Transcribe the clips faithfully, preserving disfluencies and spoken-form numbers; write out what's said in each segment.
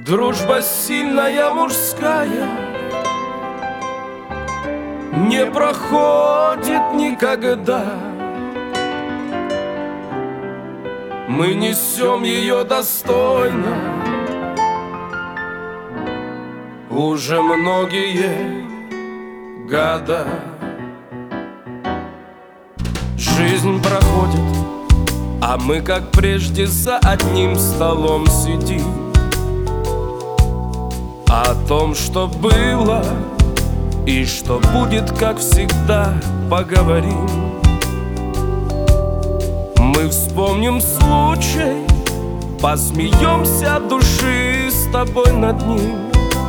Дружба сильная мужская не проходит никогда. Мы несем ее достойно уже многие года. Жизнь проходит, а мы, как прежде, за одним столом сидим. О том, что было и что будет, как всегда, поговорим. Мы вспомним случай, посмеемся от души с тобой над ним.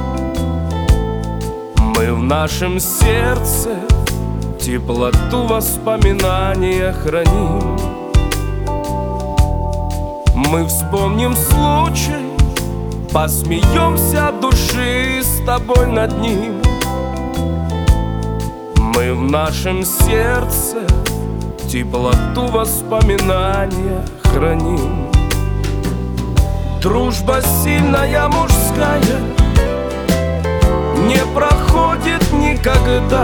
Мы в нашем сердце теплоту воспоминания храним. Мы вспомним случай, посмеемся от души с тобой над ним. Мы в нашем сердце теплоту воспоминания храним. Дружба сильная мужская не проходит никогда.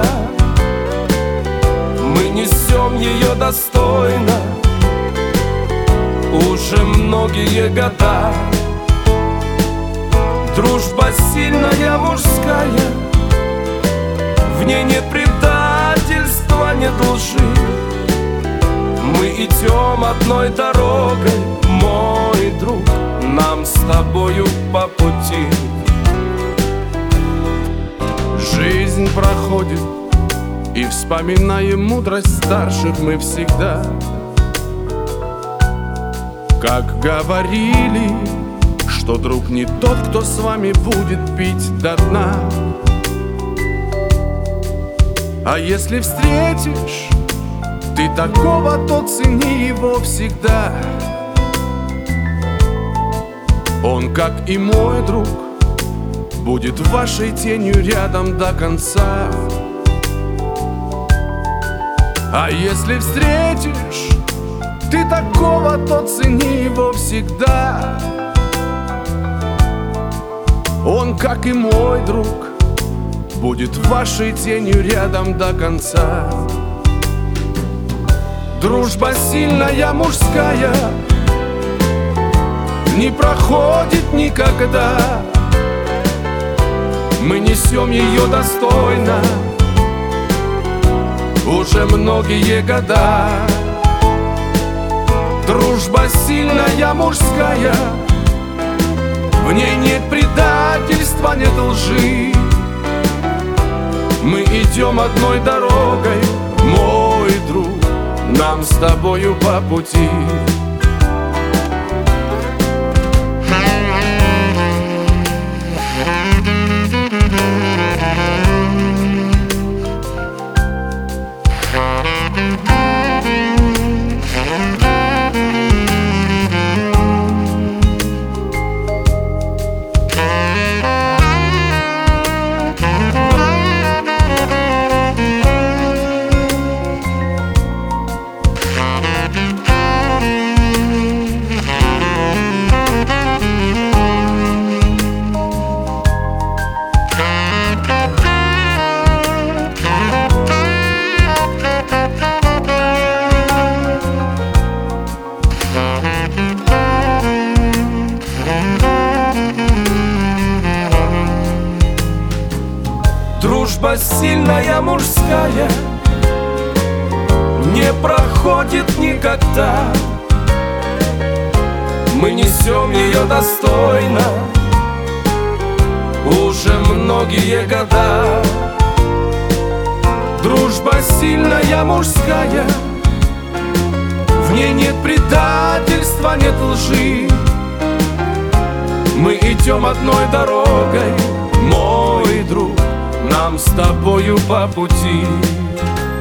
Мы несем ее достойно уже многие года. Дружба сильная мужская, в ней нет предательства, нет лжи. Мы идем одной дорогой, мой друг, нам с тобою по пути. Жизнь проходит, и вспоминаем мудрость старших мы всегда. Как говорили, что друг не тот, кто с вами будет пить до дна. А если встретишь ты такого, то цени его всегда. Он, как и мой друг, будет вашей тенью рядом до конца. А если встретишь ты такого, то цени его всегда. Он, как и мой друг, будет вашей тенью рядом до конца. Дружба сильная мужская не проходит никогда. Мы несем ее достойно уже многие года. Дружба сильная мужская, в ней нет предательства, нет лжи. Мы идем одной дорогой, мой друг, нам с тобою по пути. Дружба сильная мужская не проходит никогда. Мы несем ее достойно уже многие года. Дружба сильная мужская, в ней нет предательства, нет лжи. Мы идем одной дорогой, мой друг, нам с тобою по пути.